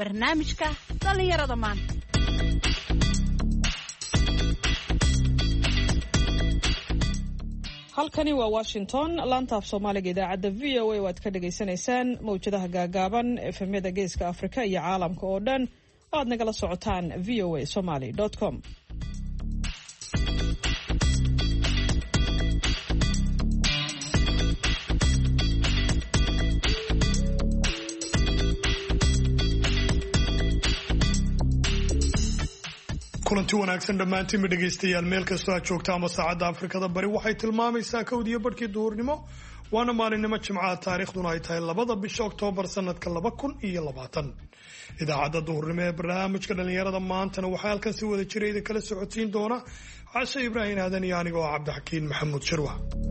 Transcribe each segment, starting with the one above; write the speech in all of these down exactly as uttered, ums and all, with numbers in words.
barnaamijka dhalinyarada maanta. halkani waa Washington, laanta af Soomaaliga idaacadda V O A waad ka dhageysanaysaan mawjadaha gaagaaban efemyada geeska Afrika iyo caalamka oo dhan oo aad nagala socotaan v o a somali dot com. kulanti wanaagsan dhammaantiinba dhegaystayaal meel kastoo aad joogta ama saacadda Afrikada bari waxay tilmaamaysaa kowdiyo barhkii duhurnimo waana maalinimo jimcaha taariikhduna ay tahay labada bisha Oktoobar sanadka laba kun iyo labaatan. idaacadda duhurnimo ee barnaamijka dhalinyarada maantana waxaa halkan si wada jirayda kala socodsiin doona Cashe Ibraahin Aadan iyo anigoo Cabdixakiin Maxamuud Sharwa.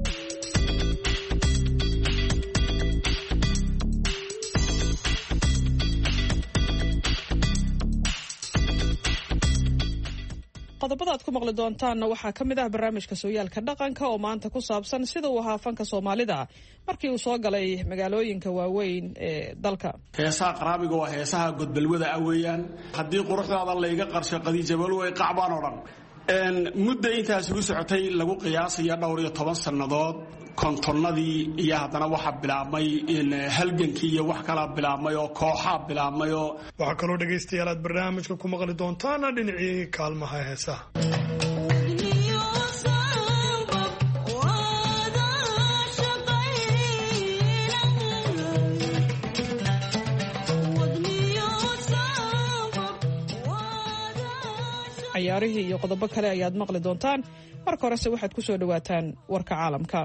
qodobada aad ku maqli doontaanna waxaa ka mid ah barnaamijka sooyaalka dhaqanka oo maanta ku saabsan sida uu ahaa fanka Soomaalida markii uu soo galay magaalooyinka waaweyn ee dalka. heesaha qaraamiga waa heesaha godbalwada ah weeyaan. haddii quruxdaada la iga qarsho qadiijabal way qacbaan oo dhan een muddo intaas ugu socotay lagu qiyaasaya dhowr iyo toban sanadood kontonnadii iyo haddana waxa bilaabmay in halgankii iyo wax kala bilaabmay oo kooxaha bilaabmay oo waxa kaloo dhageystayaal aad barnaamijka ku maqli doontaan dhinacii kaalmaha heesaha. ciyaarihii iyo qodobo kale ayaad maqli doontaan. marka horese waxaad ku soo dhawaataan warka caalamka.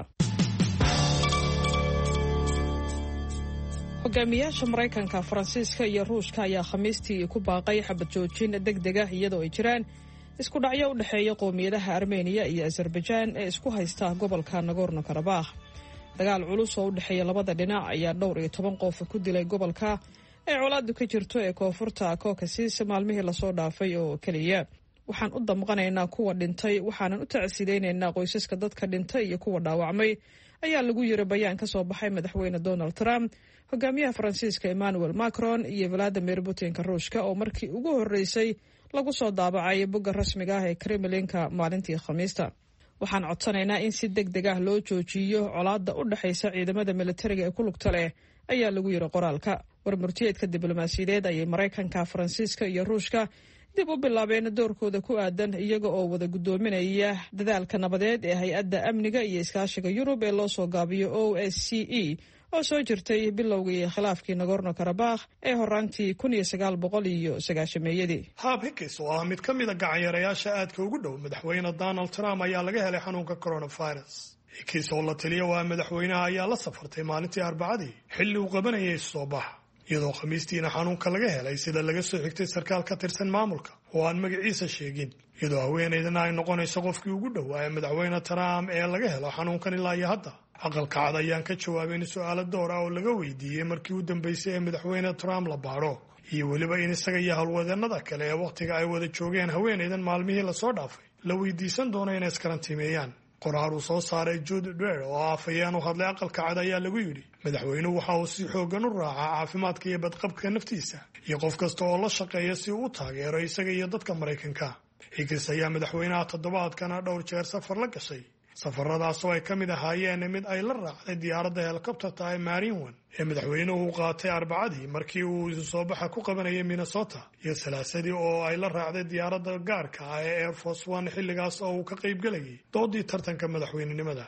hogaamiyaasha Mareykanka, Faransiiska iyo Ruushka ayaa Khamiistii ku baaqay xabad joojin degdeg ah iyadoo ay jiraan isku dhacyo u dhaxeeya qowmiyadaha Armenia iyo Azerbaijan ee isku haysta gobolka Nagorno-Karabakh. dagaal culus oo u dhaxeeya labada dhinac ayaa dhowr iyo toban qof ku dilay gobolka ee colaadu ka jirto ee koonfurta Caucasus maalmihii la soo dhaafay oo kaliya. waxaan u damqanaynaa kuwa dhintay, waxaanan u tacsiideynaynaa qoysaska dadka dhintay iyo kuwa dhaawacmay, ayaa lagu yiri bayaan ka soo baxay madaxweyne Donald Trump, hogaamiyaha Faransiiska Emmanuel Macron iyo Vladimir Putin-ka Ruushka oo markii ugu horeysay lagu soo daabacay bogga rasmiga ah ee Kremlin-ka maalintii Khamiista. waxaan codsanaynaa in si degdeg ah loo joojiyo colaadda u dhaxaysa ciidamada militariga ee ku lugta leh, ayaa lagu yiri qoraalka. warmurtiyeedka diblomaasiyadeed ayay Mareykanka, Faransiiska iyo Ruushka dib u bilaabeen doorkooda ku aadan iyaga oo wada gudoominaya dadaalka nabadeed ee hay-adda amniga iyo iskaashiga Yurub ee loo soo gaabiyo O S C E oo soo jirtay bilowgii khilaafkii Nagorno-Karabakh ee horaantii kun iyo sagaal boqol iyo sagaashan-meeyadii. Hab Hicks oo ah mid ka mid ah gacanyarayaasha aadka ugu dhow madaxweyne Donald Trump ayaa laga helay xanuunka coronavirus. Hicks oo la taliya waa madaxweynaha ayaa la safartay maalintii Arbacadii xilli uu qabanayay soo bax, iyadoo Khamiistiina xanuunka laga helay sida laga soo xigtay sarkaal ka tirsan maamulka oo aan magaciisa sheegin, iyadoo haweeneydana ay noqonayso qofkii ugu dhowaa ee madaxweyne Trump ee laga helo xanuunkan ilaa iyo hadda. aqalka cad ayaan ka jawaabin su'aalo door ah oo laga weydiiyey markii u dambeysay ee madaxweyne Trump la baaro, iyo weliba in isaga iyo howlwadeenada kale ee waqtiga ay wada joogeen haweeneydan maalmihii la soo dhaafay la weydiisan doono inay iskarantiimeeyaan. qoraar uu soo saaray Jude Dwyer oo afayeen u hadlay aqalka cad ayaa lagu yidhi madaxweynuhu waxa uu si xoogan u raacaa caafimaadka iyo badqabka naftiisa iyo qof kasta oo la shaqeeya si uu u taageero isaga iyo dadka Mareykanka. Hicks ayaa madaxweynaha toddobaadkana dhowr jeer safar la gashay, safaradaas oo ay ka mid ahaayeen mid ay la raacday diyaaradda helikobtarta ee Marine One ee madaxweynuhu uu qaatay Arbacadii markii uu isu soo baxa ku qabanayay Minnesota, iyo Salaasadii oo ay la raacday diyaaradda gaarka ah ee Air Force One xilligaas oo uu ka qayb galayay doodii tartanka madaxweynenimada.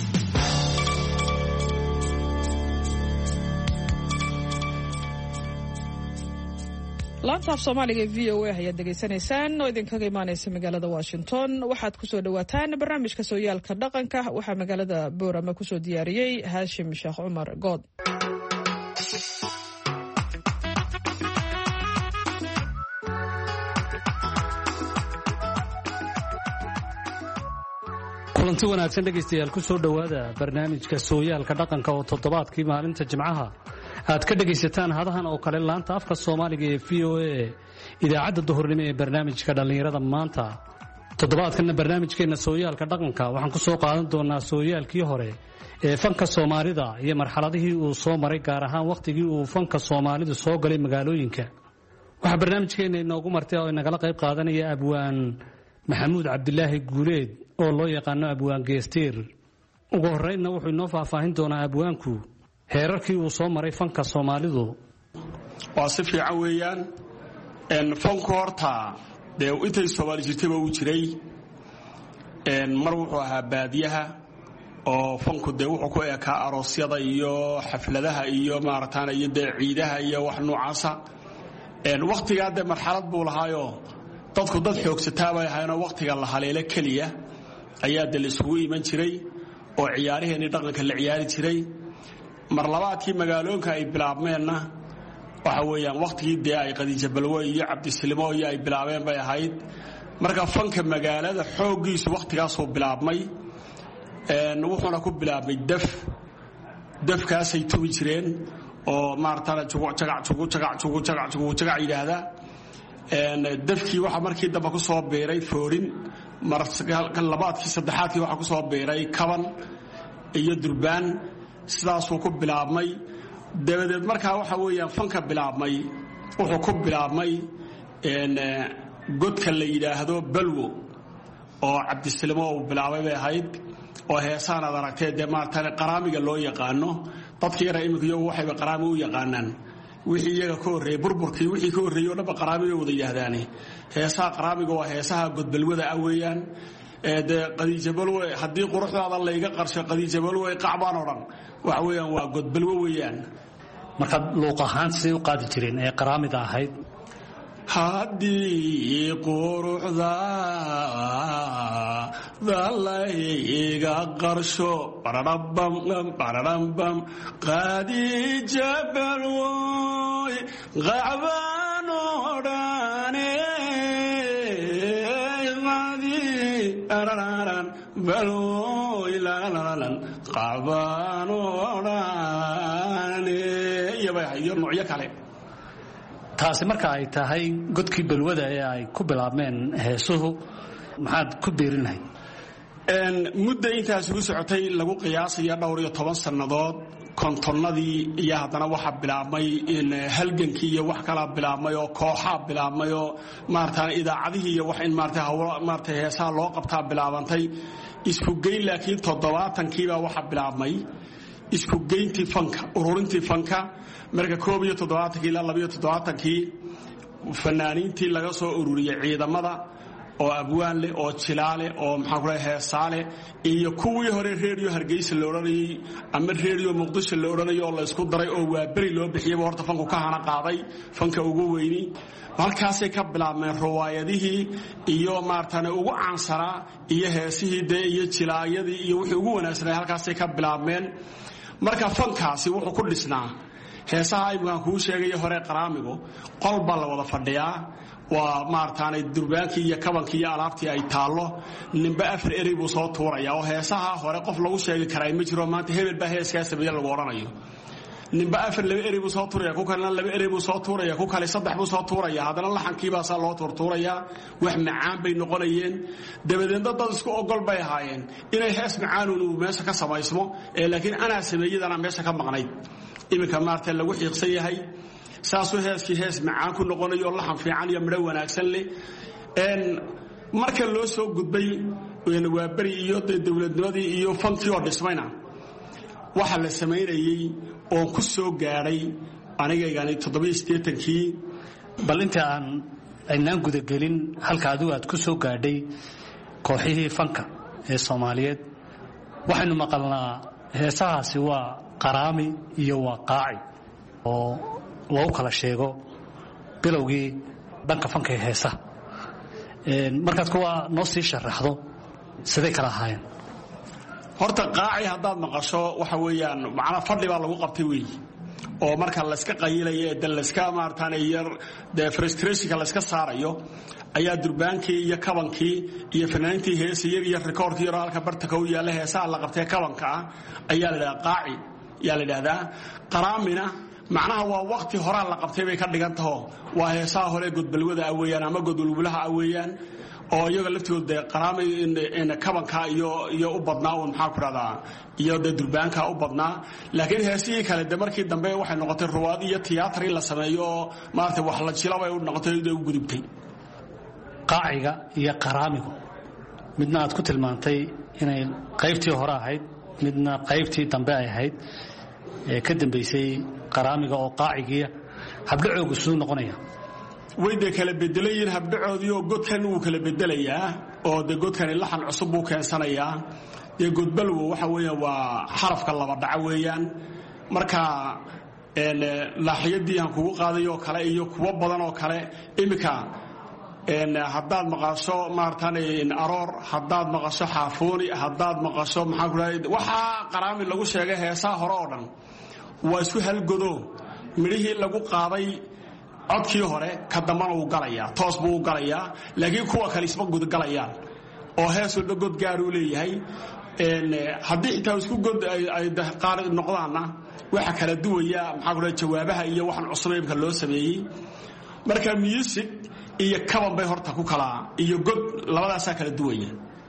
laanta af Soomaaliga V O A ayaad degeysanaysaan oo idinkaga imaanaysa magaalada Washington. waxaad ku soo dhawaataan barnaamijka sooyaalka dhaqanka. waxaa magaalada Boorama ku soo diyaariyey Haashim Sheekh Cumar Good. kulanti wanaagsan dhegaystayaal ku soo dhawaada barnaamijka sooyaalka dhaqanka oo toddobaadkii maalinta Jimcaha aad ka dhagaysataan hadahan oo kale laanta afka Soomaaliga ee V O A idaacadda duhurnimo ee barnaamijka dhalinyarada maanta. toddobaadkana barnaamijkeena sooyaalka dhaqanka waxaan ku soo qaadan doonaa sooyaalkii hore ee fanka Soomaalida iyo marxaladihii uu soo maray gaar ahaan waqtigii uu fanka Soomaalidu soo galay magaalooyinka. waxaa barnaamijkeena inoogu martay oo inagala qayb qaadanaya abwaan maxamuud cabdilaahi guuleed oo loo yaqaano abwaan geestiir ugu horreynna wuxuu inoo faahfaahin doonaa abwaanku heerarkii uu soo maray fanka soomaalidu. waa si fiican weeyaan fanku horta dee intay soomaali jirtayba uu jiray mar wuxuu ahaa baadiyaha oo fanku dee wuxuu ku ekaa aroosyada iyo xafladaha iyo maarataana iyo dee ciidaha iyo wax noocaasa wakhtigaa dee marxalad buu lahaayoo dadku dad xoogsataa bay ahaynoo wakhtiga la haleelo keliya ayaa dee la isugu iman jiray oo ciyaariheenii dhaqanka la ciyaari jiray mar labaadkii magaaloonka ay bilaabmeenna waxa weeyaan wakhtigii dee ay Khadiija Balwe iyo Cabdisilimo iyo ay bilaabeen bay ahayd marka fanka magaalada xooggiisu wakhtigaasuu bilaabmay wuxuuna ku bilaabmay daf dafkaasay tubi jireen oo maartana jugucagac yidhaahda dafkii waxaa markii dambe ku soo biiray foorin labaadkii saddexaadkii waxaa ku soo biiray kaban iyo durbaan sidaasuu ku bilaabmay dabadeed markaa waxa weeyaan fanka bilaabmay wuxuu ku bilaabmay godka la yidhaahdo balwo oo Cabdisilimo uu bilaabay bay ahayd oo heesaan aad aragtee dee maartana qaraamiga loo yaqaano dadkii yara imika waxayba qaraami u yaqaanaan wixii iyaga ka horreeyay burburkii wixii ka horreeyay oo dhanba qaraamiga wada yidhaahdaane heesaha qaraamiga waa heesaha godbalwada ah weeyaan dee Khadiija Balwe haddii quruxdaada layga qarsho Khadiija Balwe qacbaan oo dhan waxa weeyaan waa godbalwo weeyaan marka luuq ahaan sidee u qaadi jireen ee qaraamida ahayd haddii quruxdaada layga qarsho bararabam bararabam Khadiija Balwe qacbaan oo dhane araran balwe lalalan qacbaan oo dhane iyo noocyo kale. taasi marka ay tahay godkii balwada ee ay ku bilaabmeen heesuhu maxaad ku beerinahay muddo intaas ugu socotay lagu qiyaasaya dhowr iyo toban sannadood kontonnadii iyo haddana waxa bilaabmay in halgankii iyo wax kala bilaabmay oo kooxaa bilaabmay oo maartaan idaacadihii iyo wax in maartay hawlo maartay heesaha loo qabtaa bilaabantay isku geyn laakiin toddobaatankii baa waxa bilaabmay isku geyntii fanka ururintii fanka marka koob iyo toddobaatankii ilaa laba iyo toddobaatankii fanaaniintii laga soo ururiyay ciidamada oo abwaan leh oo jilaale oo maxaa ku leeyahay heesaale iyo kuwii hore radio Hargeysa la oranayay ama radio Muqdisho la oranayo oo la isku daray oo waa bari loo bixiyay horta fanku ka hana qaaday fanka ugu weyni halkaasay ka bilaabmeen riwaayadihii iyo maartana ugu caansanaa iyo heesihii de iyo jilaayadii iyo wixii ugu wanaagsanaa halkaasay ka bilaabmeen marka fankaasi wuxuu ku dhisnaa heesaha ayaan kuu sheegay hore qaraamigu qolba la wada fadhiyaa waa maartaanay durbaankii iyo kabankii iyo alaabtii ay taalo ninba afar erey buu soo tuuraya oo heesaha hore qof lagu sheegi karay ma jiro maanta hebel baa heeskaas sameeyay lagu oranayo ninba afar laba erey buu soo tuuraya ku kalena laba erey buu soo tuuraya ku kale saddex buu soo tuuraya hadana laxankii baa saa loo tuurtuuraya wax macaan bay noqonayeen dabadeed dad isku ogol bay ahaayeen inay hees macaan uu meesha ka samaysmo ee laakiin ana sameeyadana meesha ka maqnayd iminka maartay lagu xiiqsan yahay saasoo heeskii hees macaan ku noqonayo laxan fiican iyo midho wanaagsan leh een marka loo soo gudbay waa bari iyo dawladnimadii iyo fankii oo dhismayna waxa la sameeyay oo ku soo gaaray anigaygani toddoba iyo siddeetankii bal inta aan aynaan guda gelin halka adigu aad ku soo gaadhay kooxihii fanka ee Soomaaliyeed waxaanu maqalnaa heesahaasi waa qaraami iyo waa qaaci oo loo kala sheego bilowgii dhanka fanka ee heesaha een markaad kuwa noo sii sharaxdo sidee kala ahaayeen horta qaaci haddaad maqasho waxa weeyaan macna fadhi baa lagu qabtay weey oo marka la iska qayilayo ee la iska maartaan yar de frustration la iska saarayo ayaa durbaankii iyo kabankii iyo fanaantii heesayir iyo recordkii yar halka bartaka u yaala heesaha la qabtay kabanka ayaa la yiraahdaa qaaci yaa la yiraahdaa qaraamina macnaha waa waqti hore la qabtay bay ka dhigan tahay waa heesaha hore godbalwada aweeyaan ama godwalbulaha aweeyaan oo iyaga laftooda qaraami in kabanka iyo iyo u badnaa oo maxaa ku radaa iyo durbaanka u badnaa laakiin heesii kale de markii dambe waxay noqotay ruwaad iyo tiyaatar la sameeyo maarta wax la jilabay u noqotay u gudubtay qaaciga iyo qaraamigu midna aad ku tilmaantay inay qaybtii hore ahayd midna qaybtii dambe ay ahayd ee ka dambeysay qaraamiga oo qaacigiya habdhacoogu suu noqonaya way de kala bedelayeen habdhacoodii oo godkan uu kala bedelayaa oo de godkan laxan cusub uu keensanayaa ee godbalwo waxa weeyaan waa xarafka laba dhac weeyaan marka een laaxiyadii aan kugu qaadayo kale iyo kuwa badan oo kale imika een haddaad maqasho maartaan in aroor haddaad maqasho xaafooni haddaad maqasho maxaa ku raayay waxa qaraami lagu sheegay heesaha hore oo dhan waa isku halgodo midhihii lagu qaaday codkii hore ka dambana uu galaya toos buu galaya laakiin kuwa kale isba gud galayaan oo heesu god gaar u leeyahay een hadii inta isku god ay qaar noqdaana waxa kala duwaya maxaa ku raayay jawaabaha iyo waxan cusubka loo sameeyay marka music iyo kaban bay horta ku kala iyo god labadaas kala duwaya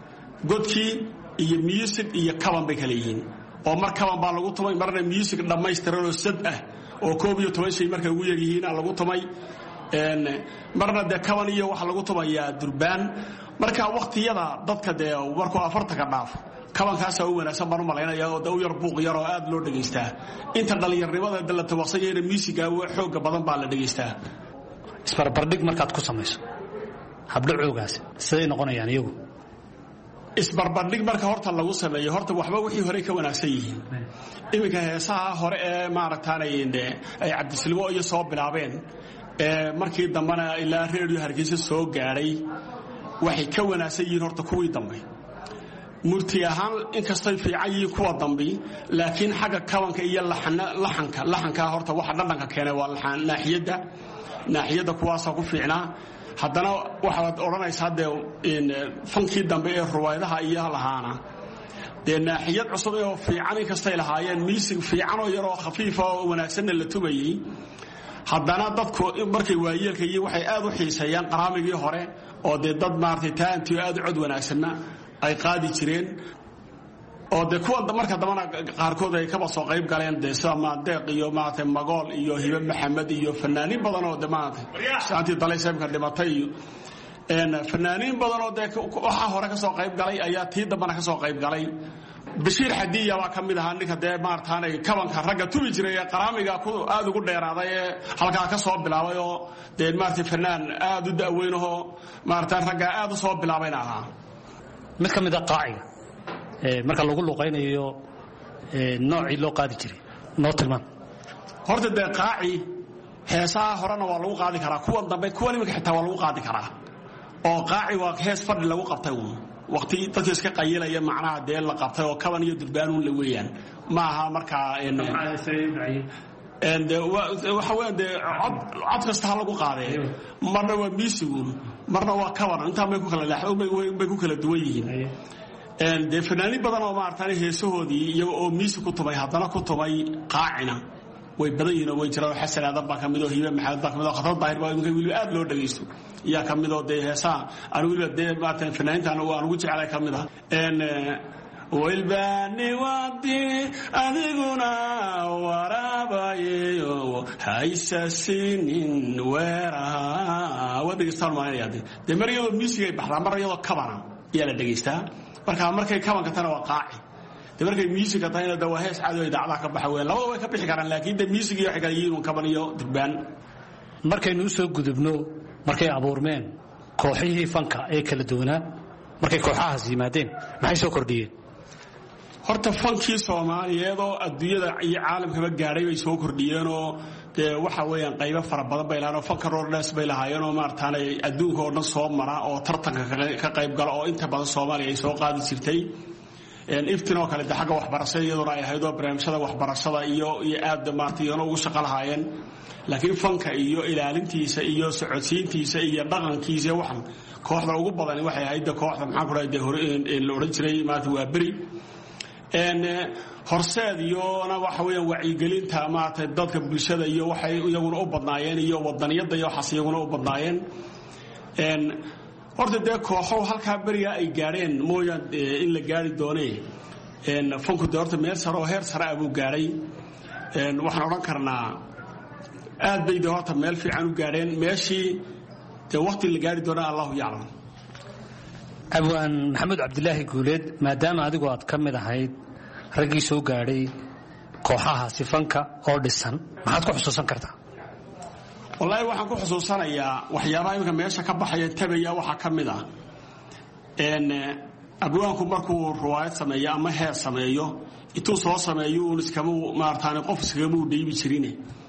godkii iyo music iyo kaban bay kala yihiin oo mar kaban baa lagu tumay marna music dhameystiran oo sad ah oo koob iyo toban shay markay ugu yeerihiin lagu tumay een marna de kaban iyo waxa lagu tumayaa durbaan marka waqtiyada dadka de markuu afarta ka dhaaf kabankaas oo wanaagsan baan u maleynaya oo daw yar buuq yar oo aad loo dhageystaa inta dhalinyarnimada dalata waqtigeeda musiga xoog badan baa la dhageystaa isbarbardhig markaad ku samayso habdhacoogaas siday noqonayaan iyagu isbarbardhig marka horta lagu sameeyo horta waxba wixii hore ka wanaagsan yihiin imika heesaha hore ee maaragtaanay ay cabdisilmo iyo soo bilaabeen ee markii dambana ilaa radio Hargeysa soo gaaray waxay ka wanaagsan yihiin horta kuwii dambe murti ahaan inkastay fiican yihiin kuwa dambe laakiin xagga kabanka iyo laxanka laxanka horta waxa dhadhanka keenay waa laxan naaxiyada naaxiyada kuwaas ku fiicnaa haddana waxaad oranaysaa de in fankii dambe ee ruwaayadaha iyo lahaana de naaxiyad cusub oo fiican inkastay lahaayeen music fiican oo yar oo khafiif oo wanaagsan la tumayay haddana dadku markay waayeelka iyo waxay aad u xiiseeyaan qaraamigii hore oo de dad maartay taantii aad u cod wanaagsanna ay qaadi jireen oo de kuwa marka dambana qaarkood ay ka soo qayb galeen de sama deeq iyo maartay magool iyo hibe maxamed iyo fanaaniin badan oo de maartay saanti daleysayka dhimatay een fanaaniin badan oo de waxa hore ka soo qayb galay ayaa tii dambana ka soo qayb galay Bashir Hadiya waa kamid ahaa ninka de maartaanay kabanka ragga tubi jiray qaraamiga ku aad ugu dheeraaday halka ka soo bilaabay oo de maartay fanaan aad u daaweynoo maartaan ragga aad u soo bilaabayna ahaa mid kamid ah qaaciga ee marka lagu luqaynayo ee noocii loo qaadi jiray noo tilmaan horta de qaaci heesaha horena waa lagu qaadi karaa kuwa dambe kuwa nimka xitaa waa lagu qaadi karaa oo qaaci waa hees fadhi lagu qabtay waqti dadka iska qayilaya macnaha de la qabtay oo kaban iyo durbaan la weeyaan ma aha marka in and waxa weeyaan de cod kasta lagu qaaday marna waa musigu marna waa kaban inta may ku kala leexdo bay ku kala duwan yihiin and de fanaaniin badan oo maartaan heesahoodii iyo oo music ku tumay haddana ku tumay qaacina way badan yihiin way jiraan xasan aadan baa kamid oo hibe maxamed baa kamid oo khatar daahir baa inuu wili aad loo dhageysto yaa kamid oo de heesaha aan wili de maartaan fanaaniinta aan ugu jeclay kamid ah and walbani wadi adiguna warabayo haysasinin weera wadiga salmaanayade de mariyado music ay baxdaa mariyado kabana yaa la dhageystaa marka markay kabanka tana waa qaaci de markay music taayna da wahees caado ay dacda ka baxay labada way ka bixi karaan laakiin de music iyo xiga yihiin kaban iyo durbaan markaynu soo gudubno markay abuurmeen kooxihii fanka ee kala duwanaa markay kooxahaas yimaadeen maxay soo kordhiyeen horta fankii Soomaaliyeed oo adduunyada iyo caalamkaba gaaray way soo kordhiyeen oo de waxa weeyaan qaybo fara badan bay lahaayeen fanka roorlees bay lahaayeen oo maartaan ay adduunka oo dhan soo mara oo tartanka ka qayb gala oo inta badan Soomaaliya ay soo qaadi jirtay een iftinoo kale de xagga waxbarashada iyadoo ay haydo barnaamijyada waxbarashada iyo iyo aad maartay oo ugu shaqo lahaayeen laakiin fanka iyo ilaalintiisa iyo socodsiintiisa iyo dhaqankiisa waxan kooxda ugu badan waxay ahayd kooxda maxaa ku raayay hore ee la oran jiray maanta waa bari een horseed iyo na waxa weeyaan wacyigelinta maanta dadka bulshada iyo waxay iyaguna u badnaayeen iyo wadaniyada iyo xasiyaguna u badnaayeen een horta dee kooxo halkaa beriga ay gaadheen mooyaan in la gaari doonee fanku dee horta meel sare oo heer sare ah buu gaadhay waxaan odhan karnaa aad bay dee horta meel fiican u gaadheen meeshii dee waqti la gaari doona allahu yaclam. abwaan maxamuud cabdilaahi guuleed maadaama adigu aad ka mid ahayd raggii soo gaadhay kooxaha sifanka oo dhisan maxaad ku xusuusan kartaa? wallaahi waxaan ku xusuusanayaa waxyaabaha imika meesha ka baxaya tabaya waxaa ka mid ah abwaanku markuu riwaayad sameeyo ama heer sameeyo intuu soo sameeyo uun iskama maartaane qof iskagama u dhaybi jirine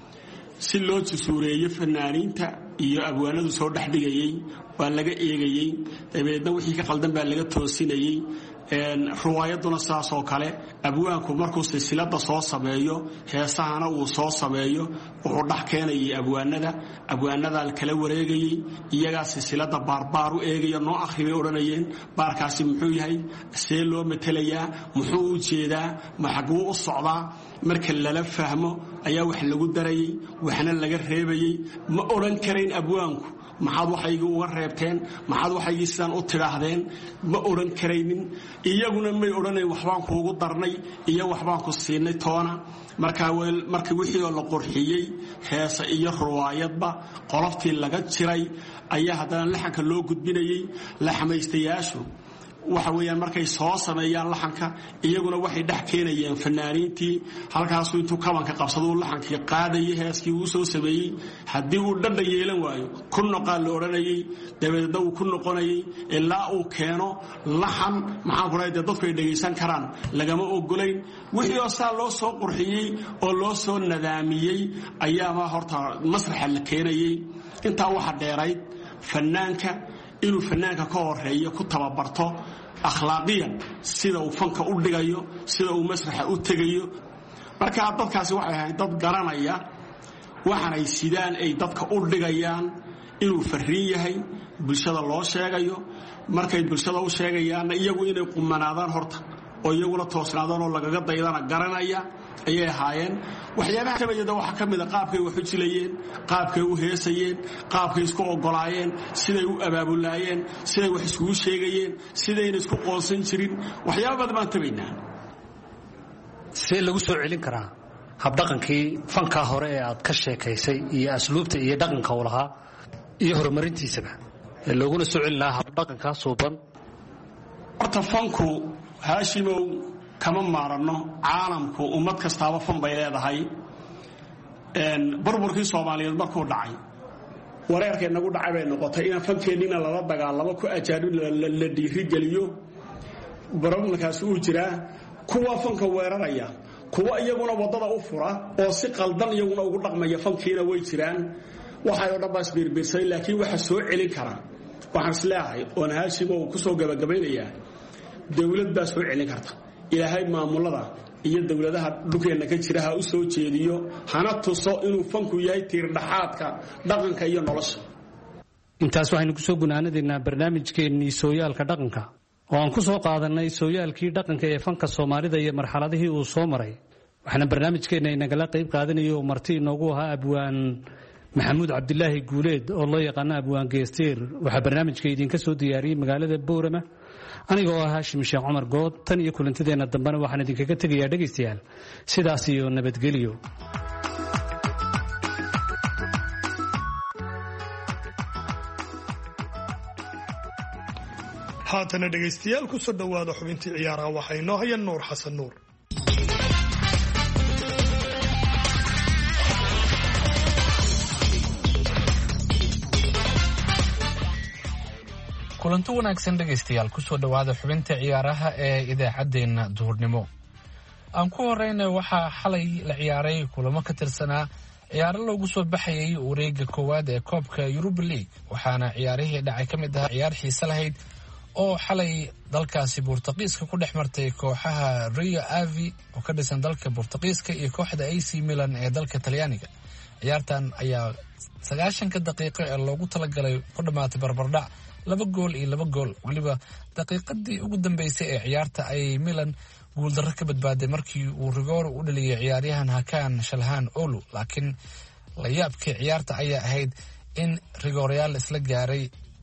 si loo jasuureeyo fanaaniinta iyo abwaanadu soo dhexdhigayey waa laga eegayey dabeedna wixii ka qaldan baa laga toosinayey riwaayaduna saas oo kale abwaanku markuu silsilada soo sameeyo heesahana uu soo sameeyo wuxuu dhex keenayay abwaanada abwaanada kala wareegayey iyagaa silsilada baarbaar u eegaya noo akhri bay odhanayeen baarkaasi muxuu yahay see loo matelayaa muxuu u jeedaa maxaguu u socdaa marka lala fahmo ayaa wax lagu darayay waxna laga reebayay ma odhan karayn abwaanku maxaad waxaygii uga reebteen maxaad waxaygii sidaan u tidhaahdeen ma odhan karaynin iyaguna may odhanayn waxbaan kuugu darnay iyo waxbaan ku siinay toona markaa markii wixii oo la qurxiyey heesa iyo riwaayadba qoloftii laga jiray ayaa haddana laxanka loo gudbinayey laxmaystayaashu waxa weeyaan markay soo sameeyaan laxanka iyaguna waxay dhex keenayeen fanaaniintii halkaasuu intuu kabanka qabsado uu laxankii qaadayay heeskii uu soo sameeyey haddii uu dhadha yeelan waayo ku noqaa la odhanayay dabeedna uu ku noqonayay ilaa uu keeno laxan maxaan ku dhahay dee dadku ay dhegaysan karaan lagama ogolayn wixii oo saa loo soo qurxiyey oo loo soo nadaamiyey ayaaba horta masraxa la keenayay. intaa waxa dheerayd fanaanka inuu fanaanka ka horeeyo ku tababarto akhlaaqiyan sida uu fanka u dhigayo sida uu masraxa u tegayo marka dadkaasi waxay ahayd dad garanaya waxaanay sidaan ay dadka u dhigayaan inuu fariin yahay bulshada loo sheegayo markay bulshada u sheegayaan iyagu inay qumanaadaan horta oo iyaguna toosnaadaan oo lagaga daydana garanaya ayay ahaayeen. waxyaabaha tabayada waxa ka mid ah qaabkay wax u jilayeen qaabkay u heesayeen qaabkay isku ogolaayeen siday u abaabulaayeen siday wax isku sheegayeen sidayna isku qoonsan jirin waxyaabo badan baan tabaynaa. see lagu soo celin karaa habdhaqankii fanka hore ee aad ka sheekaysay iyo asluubta iyo dhaqanka uu lahaa iyo horumarintiisaba ee looguna soo celin lahaa habdhaqankaa suuban? horta fanku haashimow kama maarano caalamku ummad kastaaba fan bay leedahay. burburkii Soomaaliyeed markuu dhacay wareerkay nagu dhacay bay noqotay in fankeennina lala dagaalamo ku ajaanib la dhiirigeliyo barnaamijkaas uu jira kuwa fanka weeraraya kuwa iyaguna wadada u fura oo si qaldan iyaguna ugu dhaqmaya fankiina way jiraan waxay oo dhanbaas biirbiirsay laakiin waxa soo celin kara waxaan isleeyahay oo Haashimo ku soo gabagabeynaya dawlad baa soo celin karta ilaahay maamulada iyo dawladaha dhulkeena ka jira ha u soo jeediyo hana tuso inuu fanku yahay tiir dhaxaadka dhaqanka iyo nolosha. intaas waxaynu ku soo gunaanadeynaa barnaamijkeennii sooyaalka dhaqanka oo aan ku soo qaadanay sooyaalkii dhaqanka ee fanka Soomaalida iyo marxaladihii uu soo maray. waxaana barnaamijkeenna inagala qayb qaadanayay oo marti inoogu ahaa abwaan maxamuud cabdilaahi guuleed oo loo yaqaan abwaan geesteer. waxa barnaamijka idinka soo diyaariyay magaalada Boorama anigoo ah Haashim Sheekh Cumar Good. tan iyo kulantadeena dambana waxaan idinkaga tegayaa dhageystayaal sidaas iyo nabadgelyo. haatana dhageystayaal ku soo dhawaada xubintii ciyaaraha waxay noo hayaan Nuur Xasan Nuur. kulanti wanaagsan dhageystayaal ku soo dhawaada xubinta ciyaaraha ee idaacadeena duhurnimo. aan ku horeyna waxaa xalay la ciyaaray kulamo ka tirsanaa ciyaaro loogu soo baxayay wareega koowaad ee koobka Europa League waxaana ciyaarihii dhacay ka mid ah ciyaar xiiso lahayd oo xalay dalkaasi Boortaqiiska ku dhex martay kooxaha Rio Ave oo ka dhisan dalka Boortaqiiska iyo kooxda A C Milan ee dalka Talyaaniga. ciyaartan ayaa sagaashanka daqiiqo ee loogu talagalay ku dhamaatay barbardhac laba gool iyo laba gool. waliba daqiiqadii ugu dambeysay ee ciyaarta ay Milan guuldarro ka badbaaday markii uu Rigor u dhaliyay ciyaaryahan Hakan Shalhan Olu, laakiin la yaabkii ciyaarta ayaa ahayd in Rigoryaal isla gaaray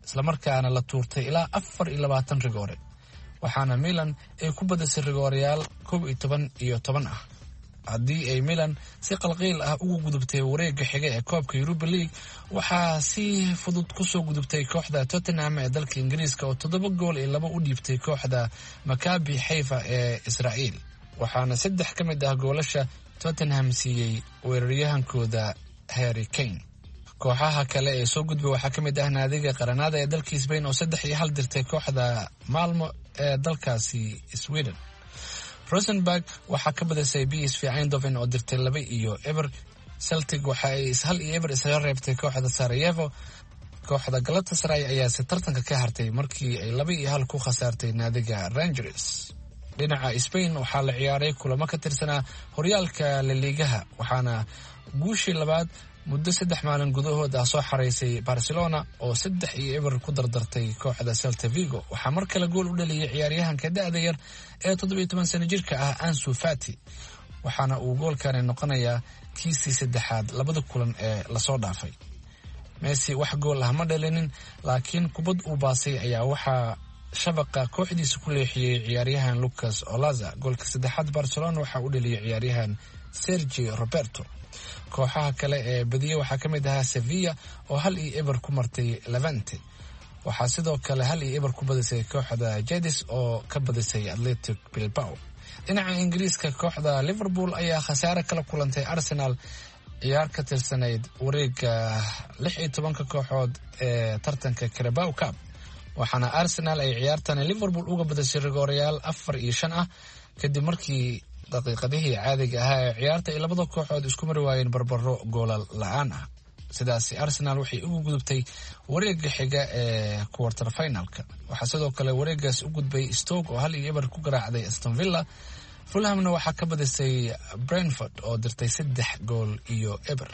islamarkaana la tuurtay ilaa afar iyo labaatan rigoore, waxaana milan ay ku badisay rigooreyaal koob iyo toban iyo toban ah. haddii ay milan si qalqiil ah ugu gudubtay wareegga xiga ee koobka Europa League, waxaa si fudud kusoo gudubtay kooxda Tottenham ee dalka Ingiriiska oo toddoba gool iyo laba u dhiibtay kooxda Maccabi Haifa ee Israa'iil, waxaana saddex ka mid ah goolasha Tottenham siiyey weeraryahankooda Harry Kane. kooxaha kale ee soo gudbay waxaa ka mid ah naadiga qaranada ee dalka Spain oo saddex iyo hal dirtay kooxda Malmo ee dalkaasi Sweden. Rosenborg waxaa ka badisay P S V Eindhoven oo dirtay laba iyo eber. Celtic waxa ay hal iyo eber isaga reebtay kooxda Sarajevo. kooxda Galatasaray ayaa si tartanka ka hartay markii ay laba iyo hal ku khasaartay naadiga Rangers. dhinaca Spain waxaa la ciyaaray kulamo ka tirsanaa horyaalka La Ligaha, waxaana guushii labaad muddo saddex maalin gudahood ah soo xareysay Barcelona oo saddex iyo eber ku dardartay kooxda Celta Vigo. waxaa mar kale gool u dhaliyay ciyaaryahanka da'da yar ee toddoba iyo toban sano jirka ah Ansu Fati, waxaana uu goolkani noqonayaa kiisii saddexaad labada kulan ee lasoo dhaafay. Messi wax gool ah ma dhalinin, laakiin kubad uu baasay ayaa waxaa shabaqa kooxdiisa ku leexiyey ciyaaryahan Lucas Olaza. goolka saddexaad Barcelona waxaa u dhaliyay ciyaaryahan Sergio Roberto. kooxaha kale ee badiyey waxaa ka mid ahaa Sevilla oo hal iyo eber ku martay Levante. waxaa sidoo kale hal iyo eber ku badisay kooxda Cadiz oo ka badisay Athletic Bilbao. dhinaca Ingiriiska, kooxda Liverpool ayaa khasaare kala kulantay Arsenal ciyaar ka tirsanayd wareegga lix iyo tobanka kooxood ee tartanka Carabao Cup, waxaana Arsenal ay ciyaartani Liverpool uga badisay rigooreyaal afar iyo shan ah kadib markii daqiiqadihii caadiga ahaa ee ciyaarta ay labada kooxood isku mari waayeen barbaro goolal la'aan ah. sidaasi Arsenal waxay ugu gudubtay wareegga xiga ee quarter finalka. waxaa sidoo kale wareeggaas u gudbay Stoke oo hal iyo eber ku garaacday Aston Villa. Fulhamna waxaa ka badisay Brentford oo dirtay saddex gool iyo eber.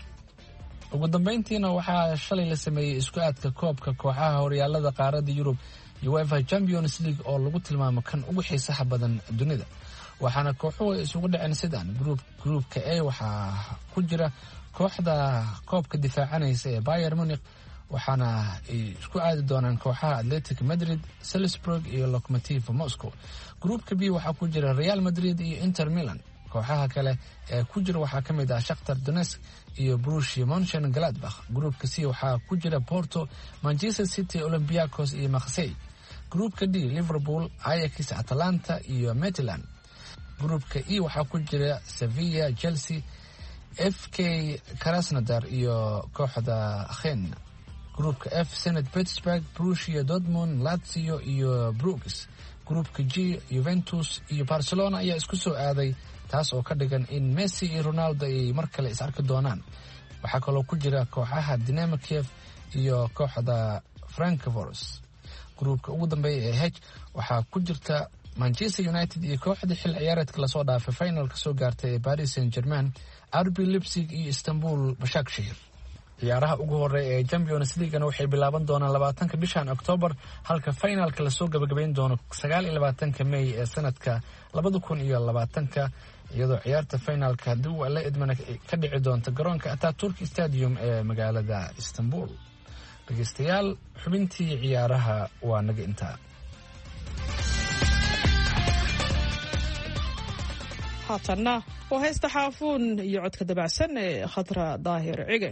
ugu dambeyntiina waxaa shalay la sameeyey isku aadka koobka kooxaha horyaalada qaaradda Yurub UEFA Champions League oo lagu tilmaamo kan ugu xiisaha badan dunida, waxaana kooxuhu ay isugu dhaceen sidaan. group groupka A waxaa ku jira kooxda koobka difaacanaysa ee Bayern Munich, waxaana ay isku aadi doonaan kooxaha Athletic Madrid, Salzburg iyo Lokomotiv Moscow. groupka B waxaa ku jira Real Madrid iyo Inter Milan. kooxaha kale ee ku jira waxaa ka mid ah Shakhtar Donetsk iyo Borussia Mönchengladbach. groupka C waxaa ku jira Porto, Manchester City, Olympiacos iyo Marseille. groupka D Liverpool, Ajax, Atalanta iyo Midtjylland. groupka E waxaa ku jira Sevilla, Chelsea, F K Krasnodar iyo kooxda Genk. groupka F Zenit Petersburg, Borussia Dortmund, Lazio iyo Bruges. groupka G Juventus iyo Barcelona ayaa isku soo aaday, taas oo ka dhigan in Messi iyo Ronaldo ay mar kale is arki doonaan. waxaa kaloo ku jira kooxaha Dynamo Kiev iyo kooxda Frankfurt. groupka ugu dambeeya ee H waxaa ku jirta Manchester United iyo kooxda xil ciyaareedka lasoo dhaafay finalka soo gaartay ee Paris Saint-Germain, R B Leipzig iyo Istanbul Başakşehir. ciyaaraha ugu horeeya ee Champions League waxay bilaaban doonaan labaatanka bishan October, halka finalka lasoo gabagabayn doono sagaal iyo labaatanka May ee sanadka labada kun iyo labaatanka, iyadoo ciyaarta finalka haddii uu la idmana ka dhici doonto garoonka Atatürk Stadium ee magaalada Istanbul. dhegeystayaal, xubintii ciyaaraha waa naga intaa. haatanna waa heesta xaafuun iyo codka dabacsan ee Khadra Daahir Cige.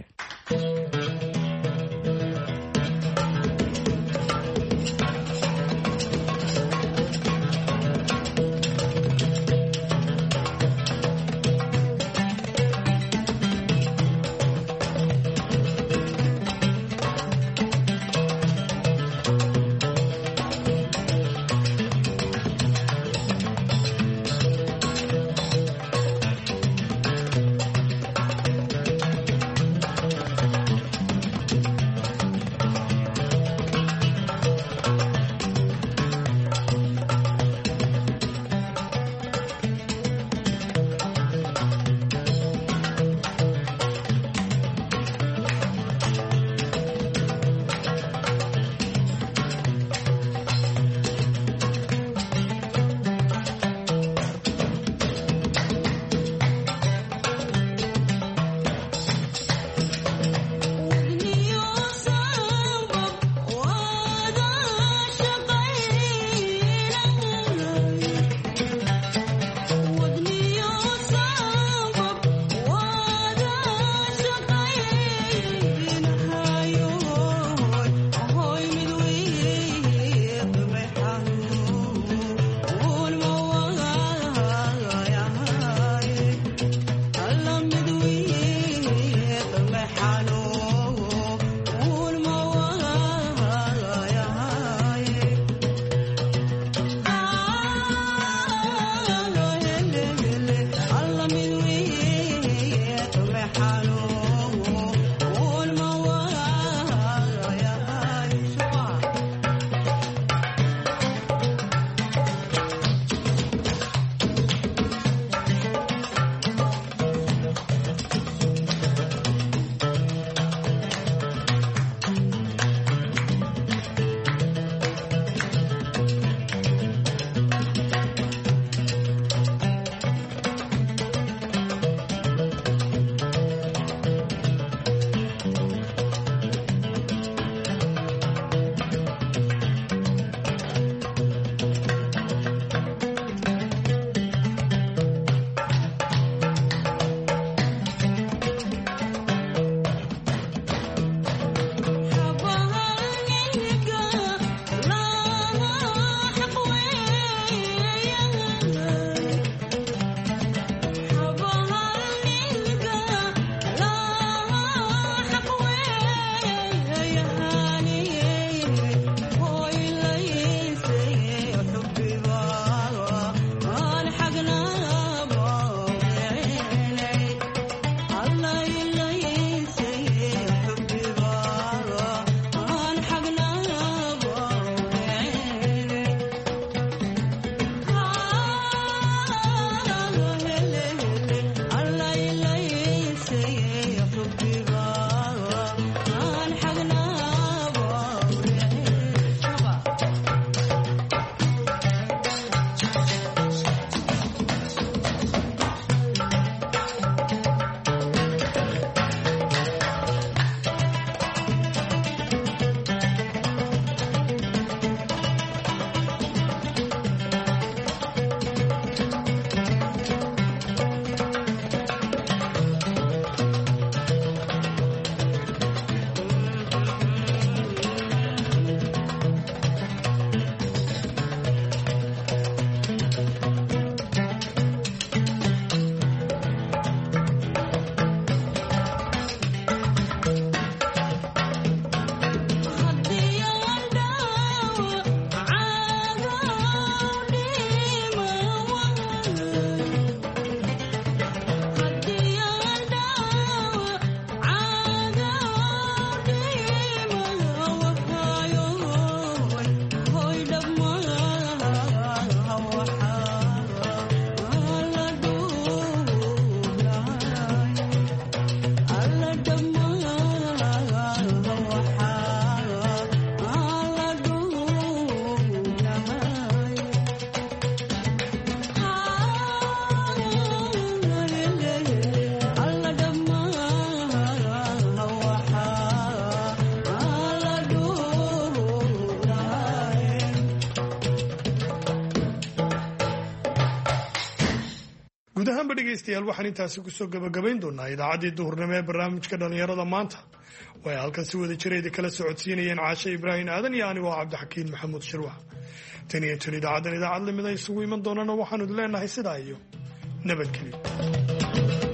ahaanba dhegaystayaal waxaan intaasi kusoo gabagabayn doonaa idaacaddii duhurnimo ee barnaamijka dhallinyarada maanta way halkan si wada jirayda kala socodsiinayeen caashe ibraahim aadan iyo anigoo cabdixakiin maxamuud shirwax tan iyo tan idaacaddan idaacad lamida isugu iman doonana waxaanu leenahay sidaa iyo nabadgelyo.